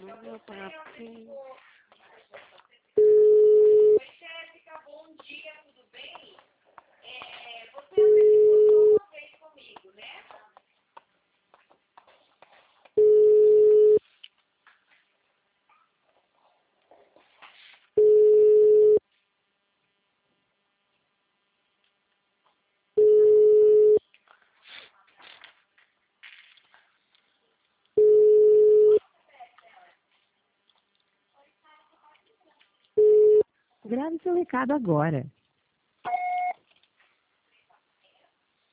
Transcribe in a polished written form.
Meu papi. Oi, Jéssica, bom dia, tudo bem? Você apresentou só uma vez comigo, né? Grave seu recado agora.